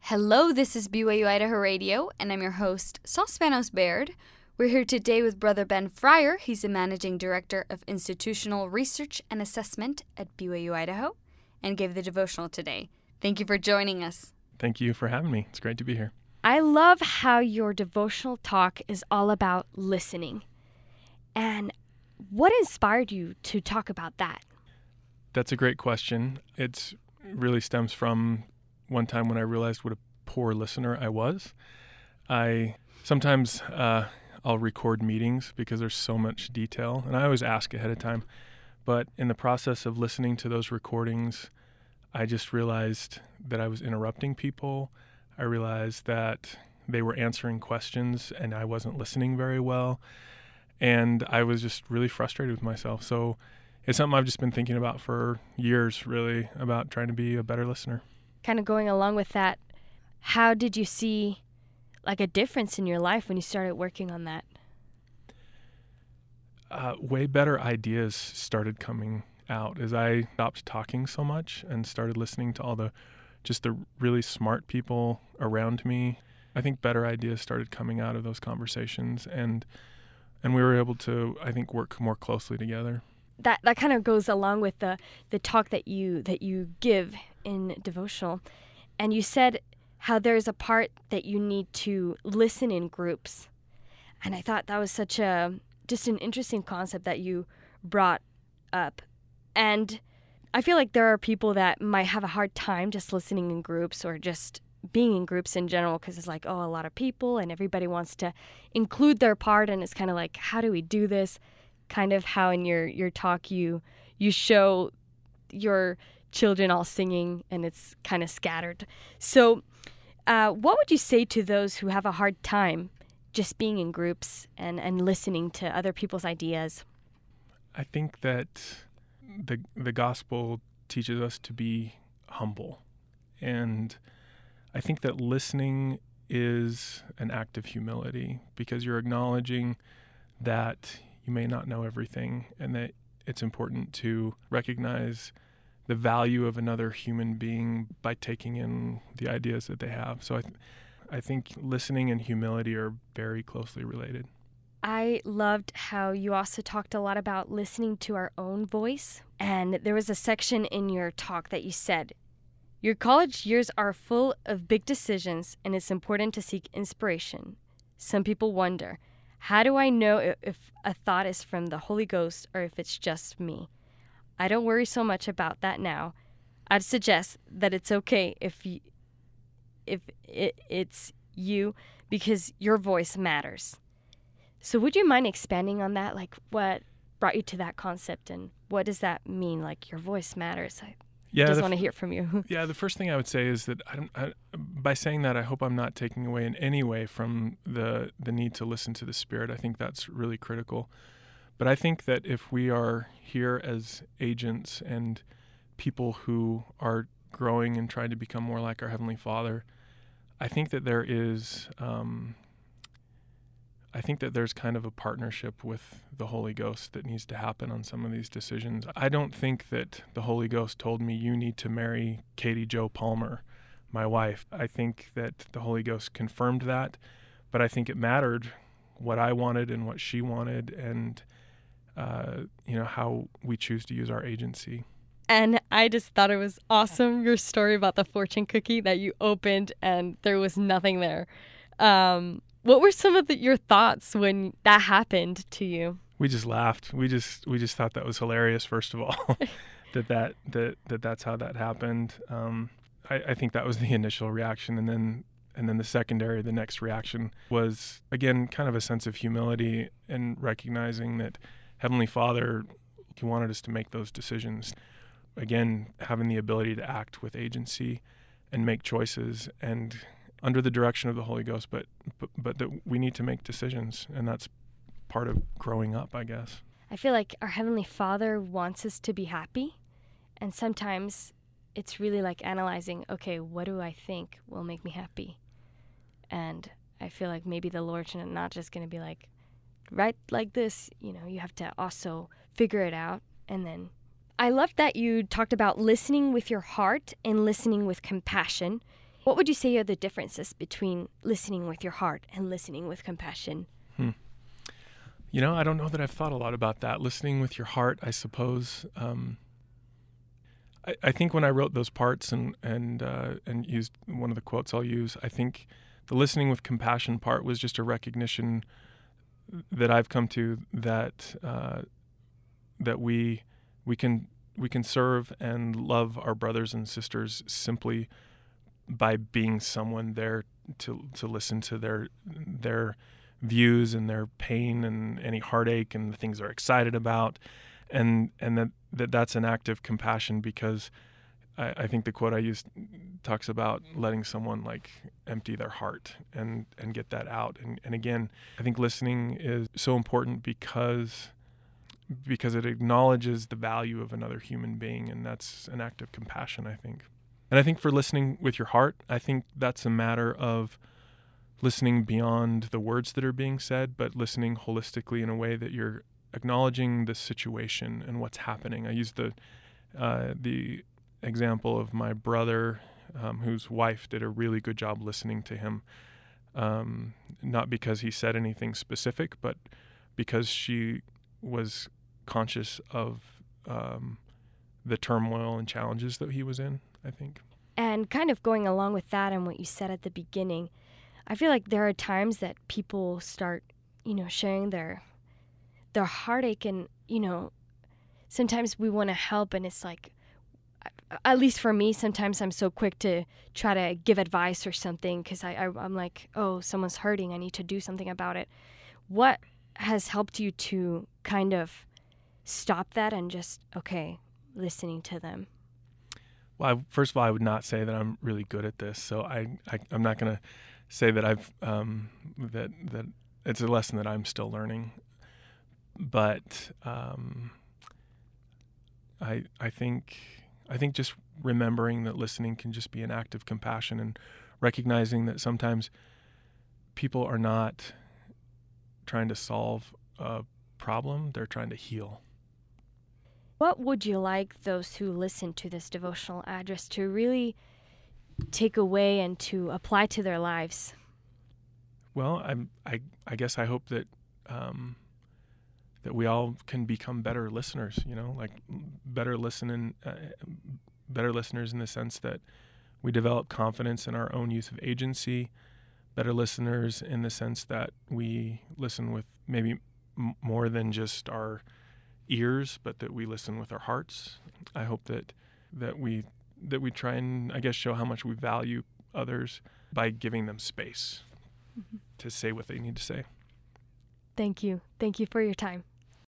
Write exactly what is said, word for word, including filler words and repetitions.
Hello, this is B Y U Idaho Radio, and I'm your host, Saul Spanos Baird. We're here today with Brother Ben Fryer. He's the Managing Director of Institutional Research and Assessment at B Y U Idaho, and gave the devotional today. Thank you for joining us. Thank you for having me. It's great to be here. I love how your devotional talk is all about listening. And what inspired you to talk about that? That's a great question. It really stems from one time when I realized what a poor listener I was. I sometimes uh, I'll record meetings because there's so much detail, and I always ask ahead of time. But in the process of listening to those recordings, I just realized that I was interrupting people. I realized that they were answering questions and I wasn't listening very well. And I was just really frustrated with myself. So it's something I've just been thinking about for years, really, about trying to be a better listener. Kind of going along with that, how did you see like a difference in your life when you started working on that? Uh, way better ideas started coming out as I stopped talking so much and started listening to all the just the really smart people around me. I think better ideas started coming out of those conversations, and and we were able to, I think, work more closely together. That that kind of goes along with the the talk that you that you give in devotional, and you said how there's a part that you need to listen in groups, and I thought that was such a just an interesting concept that you brought up. And I feel like there are people that might have a hard time just listening in groups or just being in groups in general because it's like, oh, a lot of people and everybody wants to include their part, and it's kind of like, how do we do this? Kind of how in your, your talk you you show your children all singing and it's kind of scattered. So uh, what would you say to those who have a hard time just being in groups and, and listening to other people's ideas? I think that the the gospel teaches us to be humble. And I think that listening is an act of humility because you're acknowledging that you may not know everything and that it's important to recognize the value of another human being by taking in the ideas that they have. So I, th- I think listening and humility are very closely related. I loved how you also talked a lot about listening to our own voice. And there was a section in your talk that you said, your college years are full of big decisions and it's important to seek inspiration. Some people wonder, how do I know if a thought is from the Holy Ghost or if it's just me? I don't worry so much about that now. I'd suggest that it's okay if you, if it, it's you because your voice matters. So would you mind expanding on that? Like what brought you to that concept and what does that mean? Like your voice matters. I yeah, just f- want to hear from you. yeah, the first thing I would say is that I don't, I, by saying that, I hope I'm not taking away in any way from the, the need to listen to the Spirit. I think that's really critical. But I think that if we are here as agents and people who are growing and trying to become more like our Heavenly Father, I think that there is... Um, I think that there's kind of a partnership with the Holy Ghost that needs to happen on some of these decisions. I don't think that the Holy Ghost told me you need to marry Katie Jo Palmer, my wife. I think that the Holy Ghost confirmed that, but I think it mattered what I wanted and what she wanted and, uh, you know, how we choose to use our agency. And I just thought it was awesome, your story about the fortune cookie that you opened and there was nothing there. Um, What were some of the, your thoughts when that happened to you? We just laughed. We just we just thought that was hilarious. First of all, that, that that that that's how that happened. Um, I, I think that was the initial reaction, and then and then the secondary, the next reaction was again kind of a sense of humility and recognizing that Heavenly Father, He wanted us to make those decisions. Again, having the ability to act with agency and make choices and under the direction of the Holy Ghost, but, but but that we need to make decisions, and that's part of growing up, I guess. I feel like our Heavenly Father wants us to be happy, and sometimes it's really like analyzing, okay, what do I think will make me happy? And I feel like maybe the Lord's not just going to be like, right like this, you know, you have to also figure it out, and then I love that you talked about listening with your heart and listening with compassion. What would you say are the differences between listening with your heart and listening with compassion? Hmm. You know, I don't know that I've thought a lot about that. Listening with your heart, I suppose. Um, I, I think when I wrote those parts and and uh, and used one of the quotes I'll use, I think the listening with compassion part was just a recognition that I've come to that uh, that we we can we can serve and love our brothers and sisters simply by being someone there to to listen to their their views and their pain and any heartache and the things they're excited about, and and that, that that's an act of compassion, because I, I think the quote I used talks about letting someone like empty their heart and and get that out. And and again, I think listening is so important because because it acknowledges the value of another human being, and that's an act of compassion, I think. And I think for listening with your heart, I think that's a matter of listening beyond the words that are being said, but listening holistically in a way that you're acknowledging the situation and what's happening. I used the uh, the example of my brother, um, whose wife did a really good job listening to him, um, not because he said anything specific, but because she was conscious of um, the turmoil and challenges that he was in, I think. And kind of going along with that and what you said at the beginning, I feel like there are times that people start, you know, sharing their their heartache, and, you know, sometimes we want to help, and it's like, at least for me, sometimes I'm so quick to try to give advice or something because I, I, I'm like, oh, someone's hurting, I need to do something about it. What has helped you to kind of stop that and just, okay, listening to them? Well, I, first of all, I would not say that I'm really good at this, so I, I I'm not going to say that I've um, that that it's a lesson that I'm still learning. But um, I I think I think just remembering that listening can just be an act of compassion, and recognizing that sometimes people are not trying to solve a problem, they're trying to heal. What would you like those who listen to this devotional address to really take away and to apply to their lives? Well, I'm, I I guess I hope that um, that we all can become better listeners. You know, like better listening, uh, better listeners in the sense that we develop confidence in our own use of agency. Better listeners in the sense that we listen with maybe m- more than just our ears, but that we listen with our hearts. I hope that that we that we try and, I guess, show how much we value others by giving them space mm-hmm. to say what they need to say. Thank you. Thank you for your time.